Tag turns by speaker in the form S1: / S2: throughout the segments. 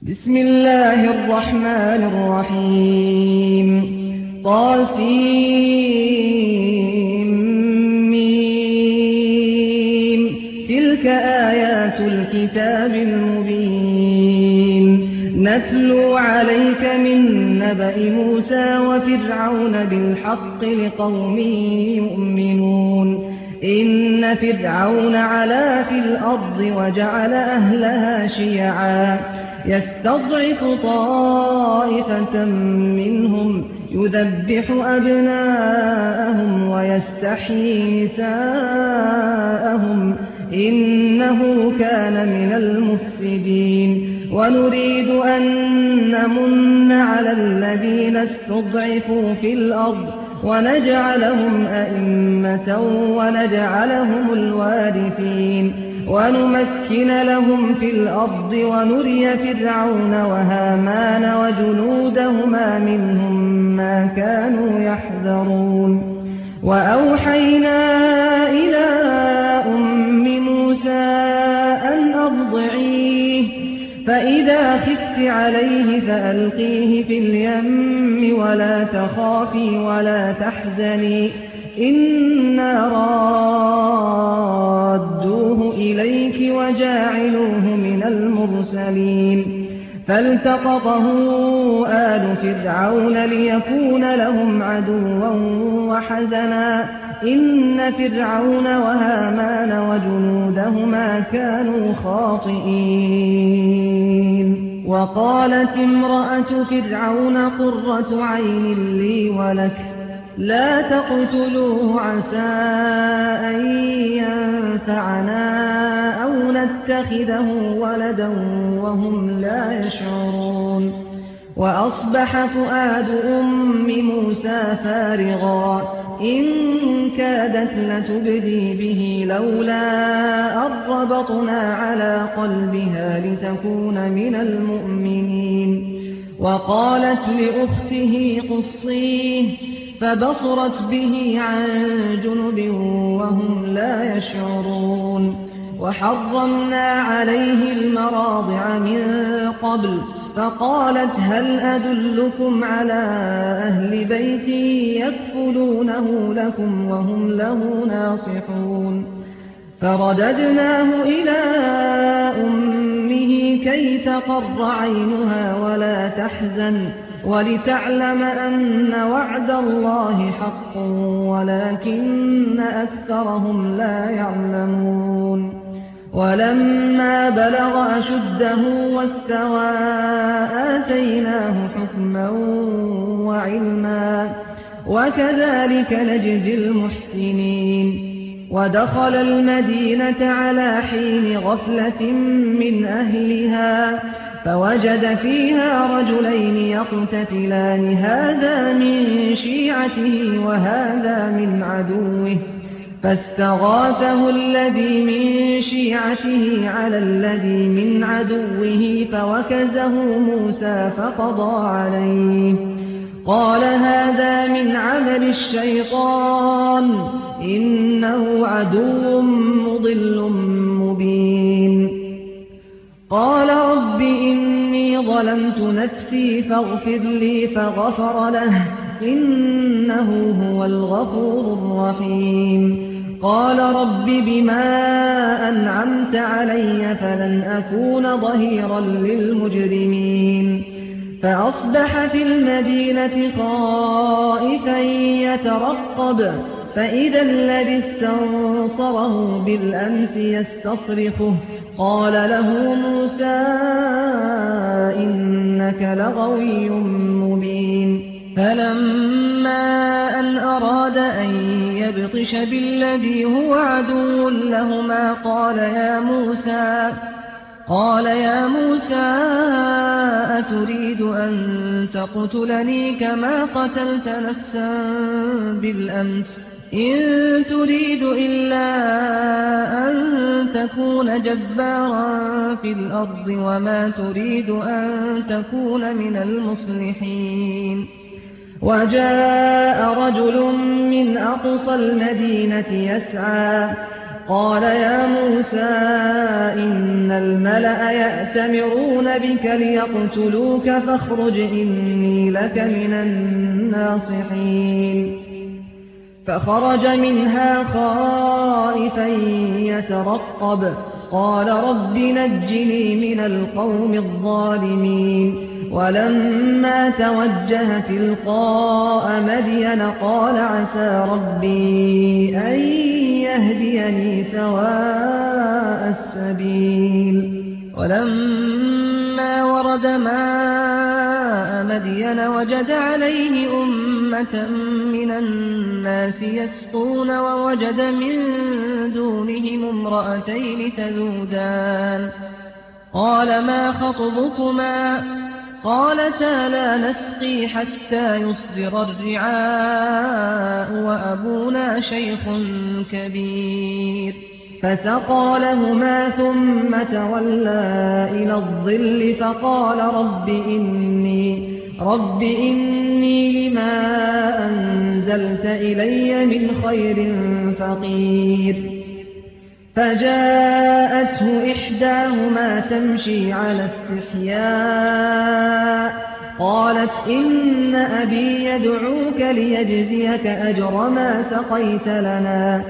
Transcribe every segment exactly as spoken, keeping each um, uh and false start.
S1: بسم الله الرحمن الرحيم طاسيم تلك آيات الكتاب المبين نتلو عليك من نبأ موسى وفرعون بالحق لقوم يؤمنون إن فرعون علا في الأرض وجعل أهلها شيعا يستضعف طائفة منهم يذبح أبناءهم ويستحيي نساءهم إنه كان من المفسدين ونريد أن نمن على الذين استضعفوا في الأرض ونجعلهم أئمة ونجعلهم الوارثين ونمكن لهم في الأرض ونري فرعون وهامان وجنودهما منهم ما كانوا يحذرون وأوحينا إلى أم موسى أن أرضعيه فإذا خفت عليه فألقيه في اليم ولا تخافي ولا تحزني إنا رادوه إليك وجاعلوه من المرسلين فالتقطه آل فرعون ليكون لهم عدوا وحزنا إن فرعون وهامان وجنودهما كانوا خاطئين وقالت امرأة فرعون قرة عين لي ولك لا تقتلوه عسى أن ينفعنا أو نتخذه ولدا وهم لا يشعرون وأصبح فؤاد أم موسى فارغا إن كادت لتبدي به لولا أن ربطنا على قلبها لتكون من المؤمنين وقالت لأخته قصيه فبصرت به عن جنب وهم لا يشعرون وحرمنا عليه المراضع من قبل فقالت هل أدلكم على أهل بيت يكفلونه لكم وهم له ناصحون فرددناه إلى أمه كي تقر عينها ولا تحزن ولتعلم أن وعد الله حق ولكن أكثرهم لا يعلمون ولما بلغ أشده واستوى آتيناه حكما وعلما وكذلك نجزي المحسنين ودخل المدينة على حين غفلة من أهلها فوجد فيها رجلين يقتتلان هذا من شيعته وهذا من عدوه فاستغاثه الذي من شيعته على الذي من عدوه فوكزه موسى فقضى عليه قال هذا من عمل الشيطان إنه عدو مضل مبين قال رب إني ظلمت نفسي فاغفر لي فغفر له إنه هو الغفور الرحيم قال رب بما أنعمت علي فلن أكون ظهيرا للمجرمين فأصبح في المدينة خائفا يترقب فإذا الذي استنصره بالأمس يستصرخه قال له موسى إنك لغوي مبين فلما أن أراد أن يبطش بالذي هو عدو لهما قال يا موسى قال يا موسى أتريد أن تقتلني كما قتلت نفسا بالأمس إن تريد إلا أن تكون جبارا في الأرض وما تريد أن تكون من المصلحين وجاء رجل من أقصى المدينة يسعى قال يا موسى إن الملأ يأتمرون بك ليقتلوك فاخرج إني لك من الناصحين فخرج منها خائفا يترقب قال رب نجني من القوم الظالمين ولما توجه تلقاء مدين قال عسى ربي أن يهديني سواء السبيل ولما ورد ماء مدين وجد عليه أمة من الناس يسقون ووجد من دونهم امرأتين تذودان قال ما خطبكما قالتا لا نسقي حتى يصدر الرعاء وأبونا شيخ كبير فسقى لهما ثم تولى إلى الظل فقال رب إني, رب إني لما أنزلت إلي من خير فقير فجاءته إحداهما تمشي على استحياء قالت إن أبي يدعوك ليجزيك أجر ما سقيت لنا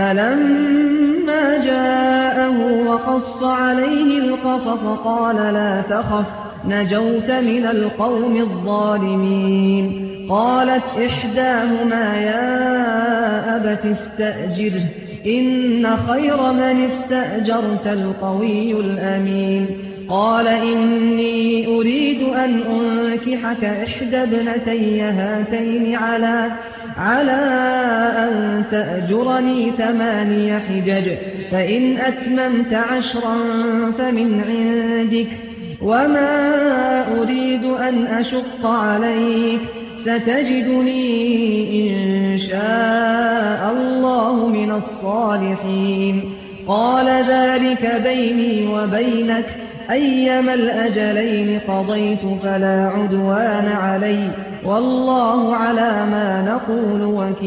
S1: فلما جاءه وقص عليه القصص قال لا تخف نجوت من القوم الظالمين قالت إحداهما يا أبت استأجره إن خير من استأجرت القوي الأمين قال إني أريد أن أنكحك إحدى ابنتي هاتين على على أن تأجرني ثماني حجج فإن أتممت عشرا فمن عندك وما أريد أن أشق عليك ستجدني إن شاء الله من الصالحين قال ذلك بيني وبينك أيما الأجلين قضيت فلا عدوان علي والله على ما نقول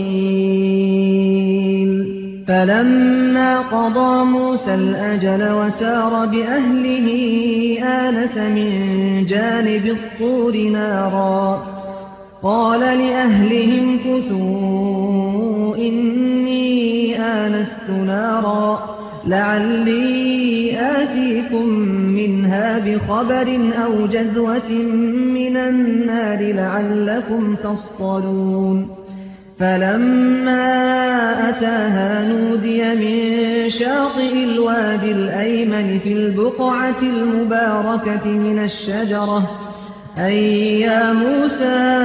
S1: وكيل فلما قضى موسى الأجل وسار بأهله آنس من جانب الطور نارا قال لأهلهم كثوا إني آنست نارا لعلي آتيكم منها بخبر أو جذوة من النار لعلكم تصطلون فلما أتاها نودي من شاطئ الوادي الأيمن في البقعة المباركة من الشجرة أي يا موسى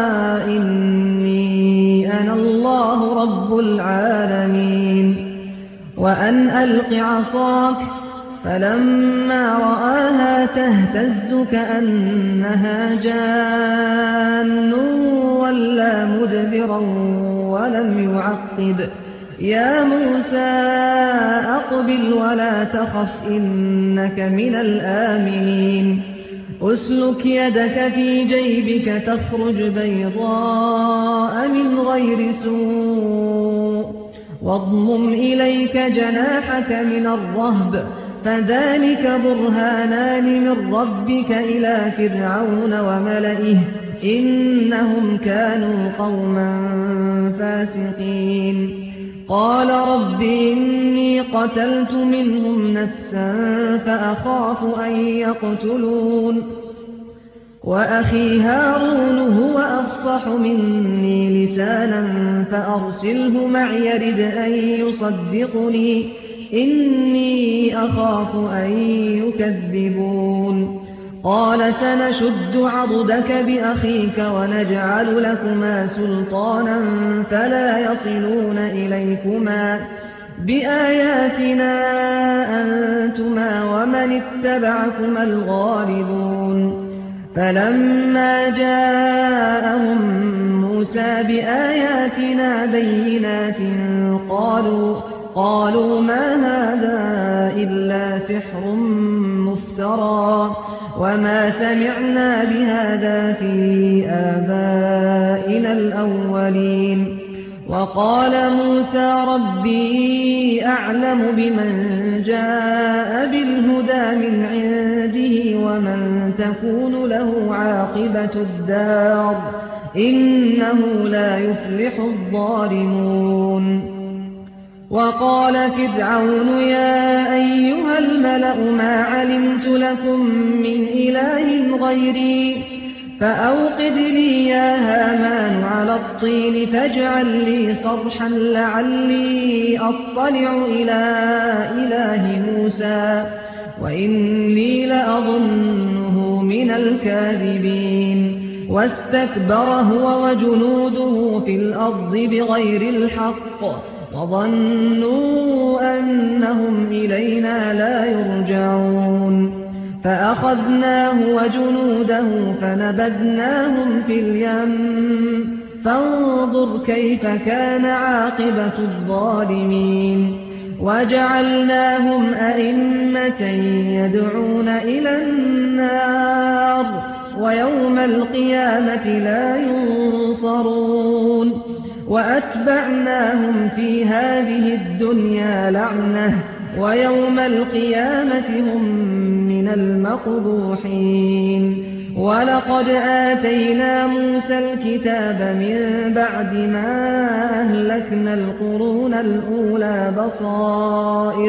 S1: إني أنا الله رب العالمين وأن ألق عصاك فلما رآها تهتز كأنها جان ولا مدبرا ولم يعقب يا موسى أقبل ولا تخف إنك من الآمنين أسلك يدك في جيبك تخرج بيضاء من غير سوء واضمم إليك جناحك من الرهب فذلك برهانان من ربك إلى فرعون وملئه إنهم كانوا قوما فاسقين قال رب إني قتلت منهم نفسا فأخاف أن يقتلون وأخي هارون هو أفصح مني لسانا فأرسله معي يرد أن يصدقني إني أخاف أن يكذبون قال سنشد عضدك بأخيك ونجعل لكما سلطانا فلا يصلون إليكما بآياتنا أنتما ومن اتبعكما الغالبون فلما جاءهم موسى بآياتنا بينات قالوا قالوا ما هذا إلا سحر مفترى وما سمعنا بهذا في آبائنا الأولين وقال موسى ربي أعلم بمن جاء بالهدى من عنده ومن تكون له عاقبة الدار إنه لا يفلح الظالمون. وقال فرعون يا أيها الملأ ما علمت لكم من إله غيري فأوقد لي يا هامان على الطين فاجعل لي صرحا لعلي أطلع إلى إله موسى وإني لأظنه من الكاذبين. واستكبر هو وجنوده في الأرض بغير الحق وظنوا أنهم إلينا لا يرجعون. فأخذناه وجنوده فنبذناهم في اليم فانظر كيف كان عاقبة الظالمين. وجعلناهم أئمة يدعون إلى النار ويوم القيامة لا ينصرون. وأتبعناهم في هذه الدنيا لعنة ويوم القيامة هم من المقبوحين. ولقد آتينا موسى الكتاب من بعد ما أهلكنا القرون الأولى بصائر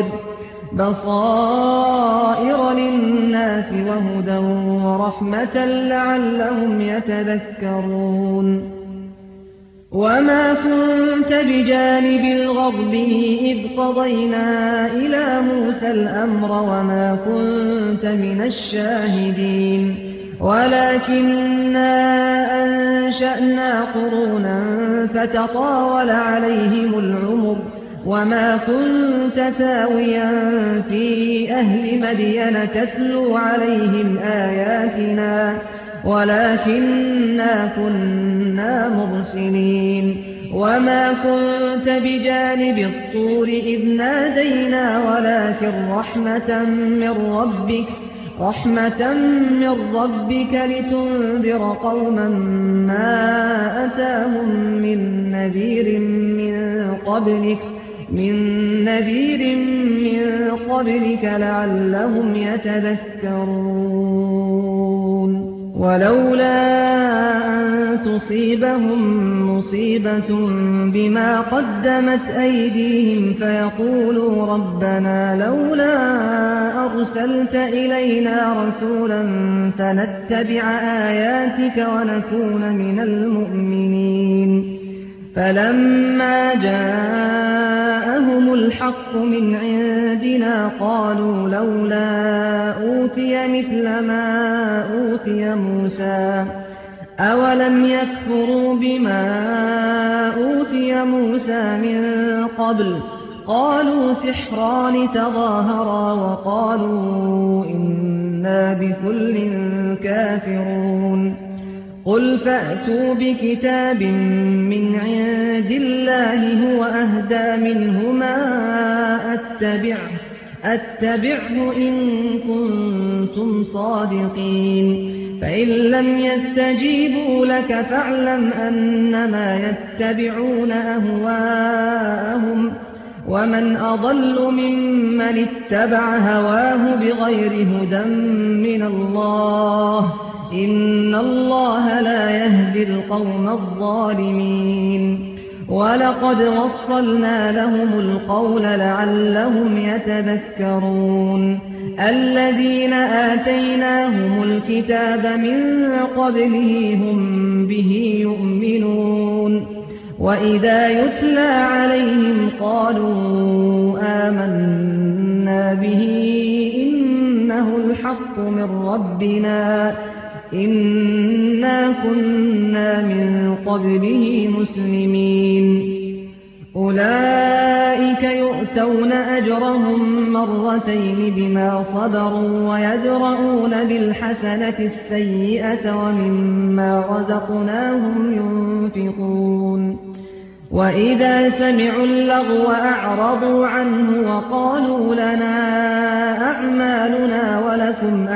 S1: بصائر للناس وهدى ورحمة لعلهم يتذكرون. وما كنت بجانب الغربي إذ قضينا إلى موسى الأمر وما كنت من الشاهدين ولكننا أنشأنا قرونا فتطاول عليهم العمر وما كنت ثاويا في أهل مدين تتلو عليهم آياتنا ولكننا كنا مرسلين. وما كنت بجانب الطور إذ نادينا ولكن رحمة من ربك رحمة من ربك لتنذر قوما ما أتاهم من نذير من قبلك من نذير من قبلك لعلهم يتذكرون. ولولا أن تصيبهم مصيبة بما قدمت أيديهم فيقولوا ربنا لولا أرسلت إلينا رسولا فنتبع آياتك ونكون من المؤمنين. فلما جاءهم الحق من عندنا قالوا لولا أوتي مثل ما أوتي موسى أولم يكفروا بما أوتي موسى من قبل قالوا سحران تظاهرا وقالوا إنا بكل كافرون. قل فأتوا بكتاب من عند الله هو أهدى منهما أتبعه, أتبعه إن كنتم صادقين. فإن لم يستجيبوا لك فاعلم أنما يتبعون أهواءهم ومن أضل ممن اتبع هواه بغير هدى من الله إن الله لا يهدي القوم الظالمين. ولقد وصلنا لهم القول لعلهم يتذكرون. الذين آتيناهم الكتاب من قبله هم به يؤمنون وإذا يتلى عليهم قالوا آمنا به إنه الحق من ربنا إنا كنا من قبله مسلمين. أولئك يؤتون أجرهم مرتين بما صبروا ويدرؤون بالحسنة السيئة ومما رزقناهم ينفقون. وإذا سمعوا اللغو أعرضوا عنه وقالوا لنا أعمالنا ولكم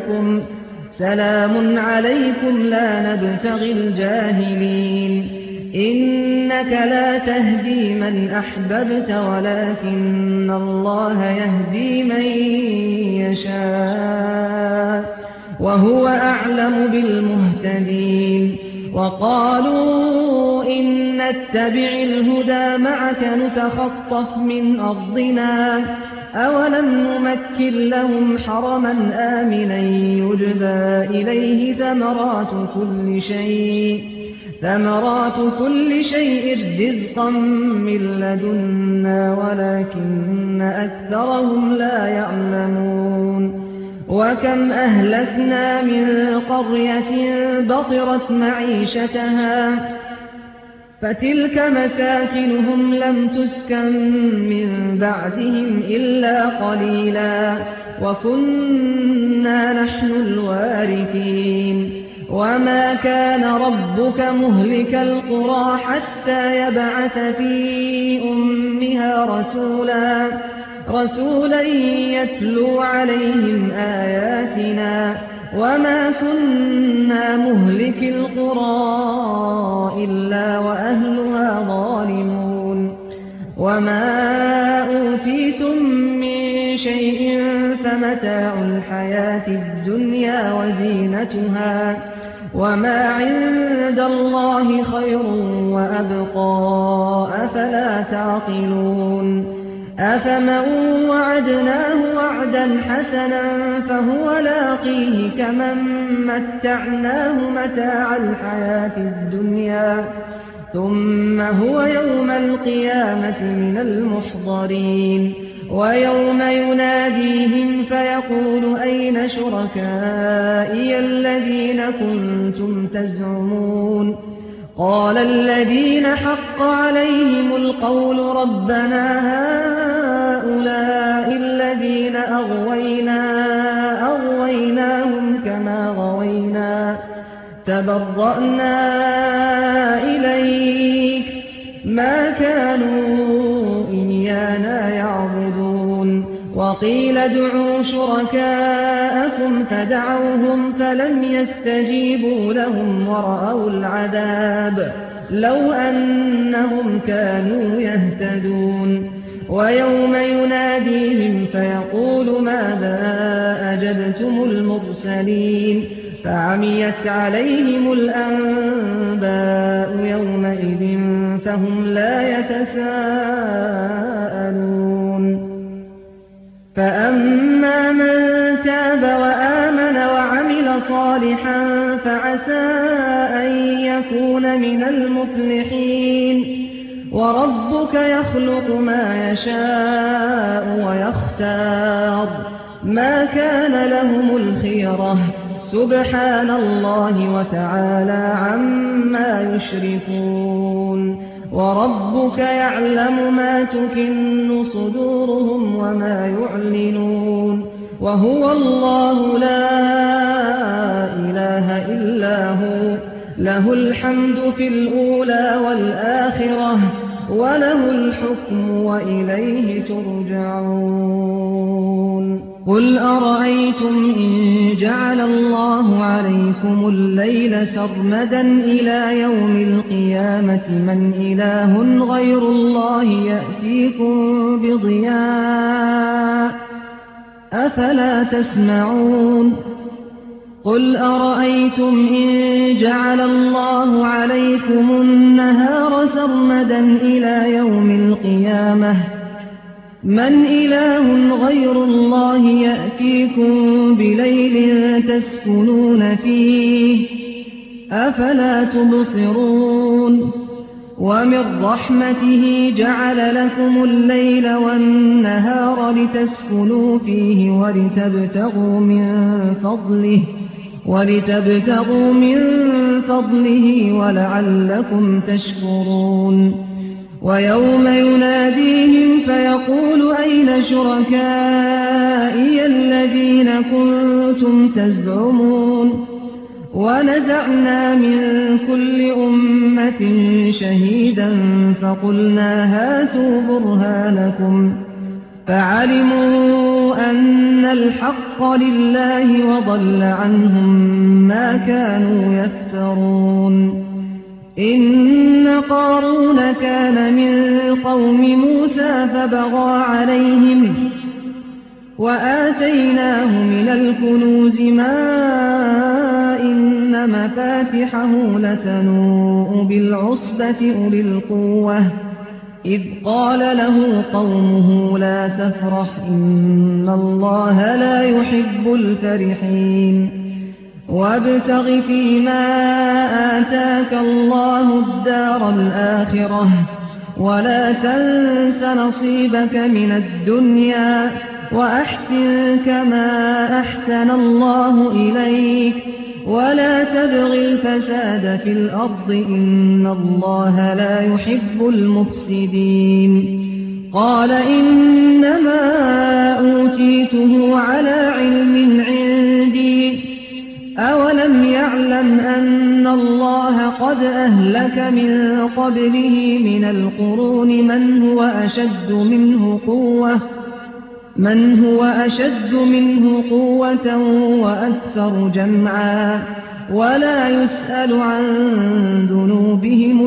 S1: أعمالكم سلام عليكم لا نبتغي الجاهلين. إنك لا تهدي من أحببت ولكن الله يهدي من يشاء وهو أعلم بالمهتدين وقالوا إن نتبع الهدى معك نتخطف من أرضنا أولم نمكن لهم حرما آمنا يجبى إليه ثمرات كل شيء ثمرات كل شيء رزقا من لدنا ولكن أكثرهم لا يعلمون وكم أهلكنا من قرية بطرت معيشتها فتلك مساكنهم لم تسكن من بعدهم إلا قليلا وكنا نحن الوارثين وما كان ربك مهلك القرى حتى يبعث في أمها رسولا رسولا يتلو عليهم آياتنا وما كنا مهلك القرى إلا وأهلها ظالمون وما أوتيتم من شيء فمتاع الحياة الدنيا وزينتها وما عند الله خير وأبقى أفلا تعقلون أفمن وعدناه وعدا حسنا فهو لاقيه كمن متعناه متاع الحياة الدنيا ثم هو يوم القيامة من المحضرين ويوم يناديهم فيقول أين شركائي الذين كنتم تزعمون قال الذين حق عليهم القول ربنا هؤلاء الذين أغوينا أغويناهم كما غوينا تبرأنا إليك ما كانوا إيانا يعبدون وقيل ادعوا شركاءكم فدعوهم فلم يستجيبوا لهم ورأوا العذاب لو أنهم كانوا يهتدون ويوم يناديهم فيقول ماذا أجبتم المرسلين فعميت عليهم الأنباء يومئذ فهم لا يتساءلون فأما من تاب وآمن وعمل صالحا فعسى أن يكون من المفلحين وربك يخلق ما يشاء ويختار ما كان لهم الخيرة سبحان الله وتعالى عما يشركون وربك يعلم ما تكن صدورهم وما يعلنون وهو الله لا إله إلا هو له الحمد في الأولى والآخرة وله الحكم وإليه ترجعون قل أرأيتم إن جعل الله عليكم الليل سرمدا إلى يوم القيامة من إله غير الله يأتيكم بضياء أفلا تسمعون قل أرأيتم إن جعل الله عليكم النهار سرمدا إلى يوم القيامة من إله غير الله يأتيكم بليل تسكنون فيه أفلا تبصرون ومن رحمته جعل لكم الليل والنهار لتسكنوا فيه ولتبتغوا من فضله ولتبتغوا من فضله ولعلكم تشكرون ويوم يناديهم فيقول أين شركائي الذين كنتم تزعمون ونزعنا من كل أمة شهيدا فقلنا هاتوا برهانكم فعلموا أن الحق لله وضل عنهم ما كانوا يفترون إن قارون كان من قوم موسى فبغى عليهم وآتيناه من الكنوز ما إن مفاتحه لتنوء بالعصبة أولي القوة إذ قال له قومه لا تفرح إن الله لا يحب الفرحين وابتغ فيما آتاك الله الدار الآخرة ولا تنس نصيبك من الدنيا وأحسن كما أحسن الله إليك ولا تبغ الفساد في الأرض إن الله لا يحب المفسدين قال إنما أوتيته على علم عندي أولم يعلم أن الله قد أهلك من قبله من القرون من هو أشد منه قوة من هو أشد منه قوة وأكثر جمعا ولا يسأل عن ذنوبهم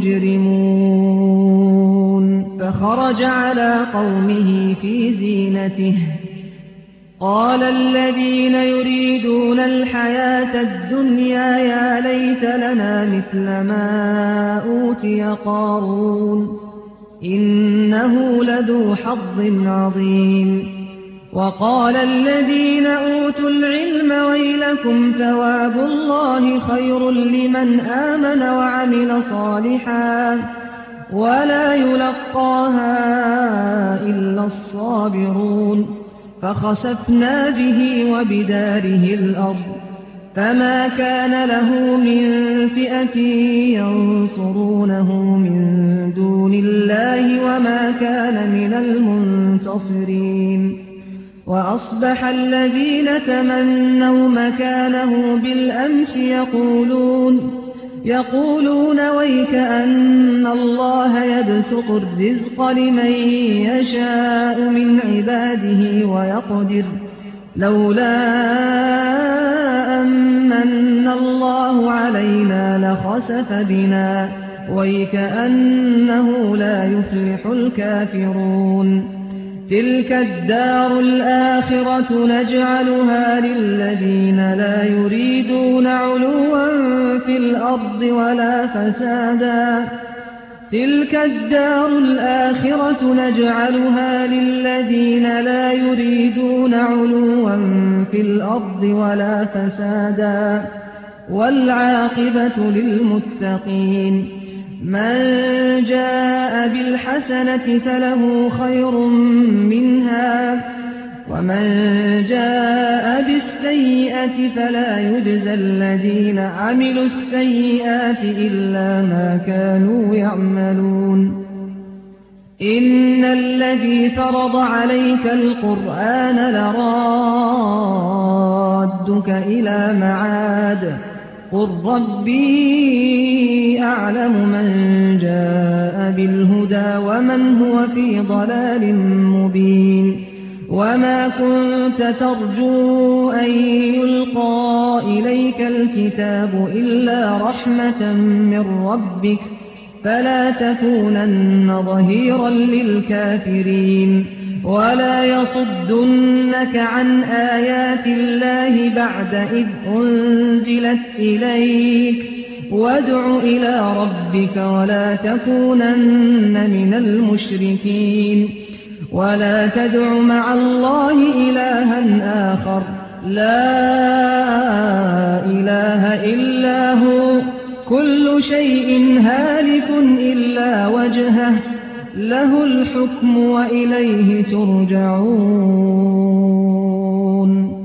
S1: المجرمون فخرج على قومه في زينته قال الذين يريدون الحياة الدنيا يا ليت لنا مثل ما أوتي قارون إنه لذو حظ عظيم وقال الذين أوتوا العلم ويلكم ثواب الله خير لمن آمن وعمل صالحا ولا يلقاها إلا الصابرون فخسفنا به وبداره الأرض فما كان له من فئة ينصرونه من دون الله وما كان من المنتصرين وأصبح الذين تمنوا مكانه بالأمس يقولون يقولون ويك أن الله يبسط الرزق لمن يشاء من عباده ويقدر لولا أمن الله علينا لخسف بنا ويكأنه لا يفلح الكافرون تلك الدار الآخرة نجعلها للذين لا يريدون علوا في الأرض ولا فسادا تلك الدار الآخرة نجعلها للذين لا يريدون علوا في الأرض ولا فسادا والعاقبة للمتقين من جاء بالحسنة فله خير منها ومن جاء بالسيئة فلا يجزى الذين عملوا السيئات إلا ما كانوا يعملون إن الذي فرض عليك القرآن لرادك إلى معاد قل ربي أعلم من جاء بالهدى ومن هو في ضلال مبين وما كنت ترجو أن يلقى إليك الكتاب إلا رحمة من ربك فلا تكونن ظهيرا للكافرين ولا يصدنك عن آيات الله بعد إذ أنزلت إليك وادع إلى ربك ولا تكونن من المشركين ولا تدع مع الله إلها آخر لا إله إلا هو كل شيء هالك إلا وجهه له الحكم وإليه ترجعون